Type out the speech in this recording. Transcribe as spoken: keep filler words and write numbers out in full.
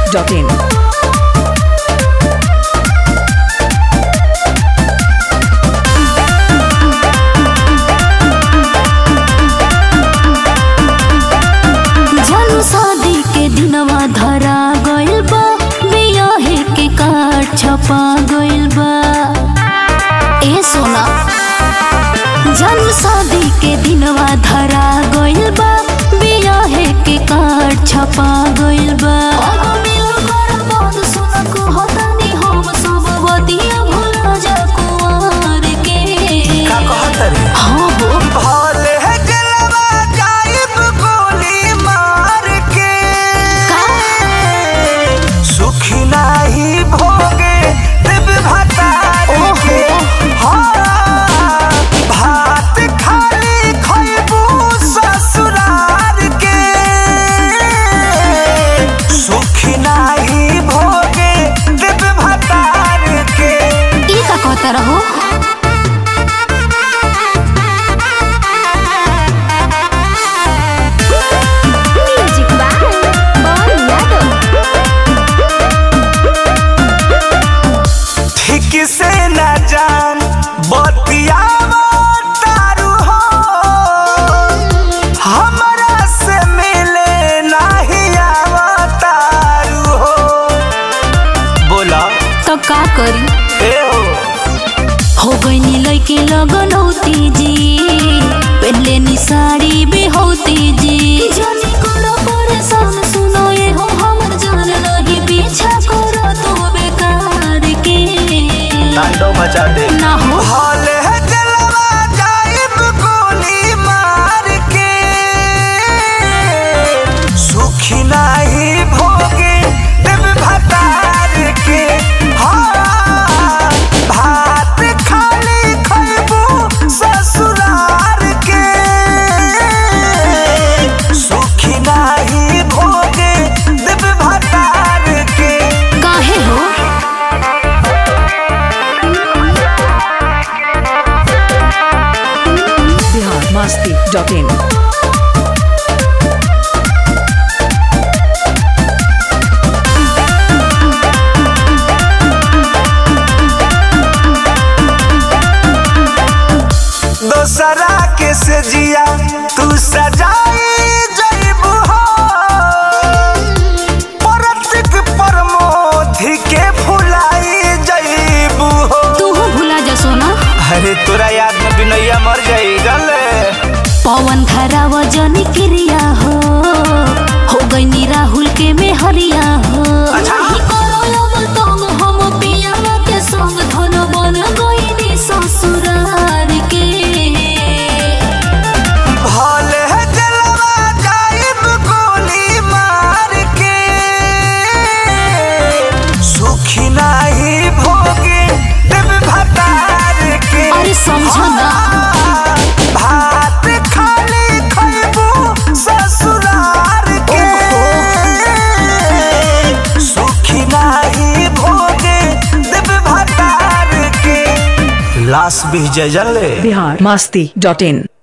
Dot in. शादी के दिनवा धरा गइल बा, बियाहे के कार्ड छपा गइल बा। ए सोना जन शादी के दिनवा धरा गइल बा, बियाहे के कार्ड छपा गइल बा। हाँ हो रहो। ठीक से न जान बतियावा तारू हो, हमरा से मिले नहीं आवा तारू हो। बोला तो का करी ए हो हो गईनी लइके लगन होती जी, पहले नी साड़ी भी होती जी। जानी करो परेशान सुनो ये हो हमर जान नहीं पीछा करो तो बेकार के तांडव मचा दे ना हो। हाले है जलवा जाइब गोली मार के, सुखी नहीं भोगे देव भतार के। हाँ भात खाली खैबू ससुरार के, सुखी नहीं भोगे देव भतार के। काहे हो बिहार मस्ती डॉट इन। दोसरा के से जिया तू सजाई जइबू हो, परतिक प्रमोधि के भुलाई जइबू हो। तू हो भुला जा सोना। अरे तोरा याद में बिनैया मर जाई गले। पवन धरा वजन क्रिया हो, हो गई राहुल के में हरिया हो। अच्छा। नहीं करो अब तुम हम पिया के संग धन बन गई ससुरार के। भले है जलवा जाइब गोली मार के, सुखी नहीं भोगे देव भतार के। अरे समझो ना भात खाली खैबू ससुरार के, सुखी नहीं भोगे देव भतार के। लाश भी जले। बिहार मस्ती डॉट इन।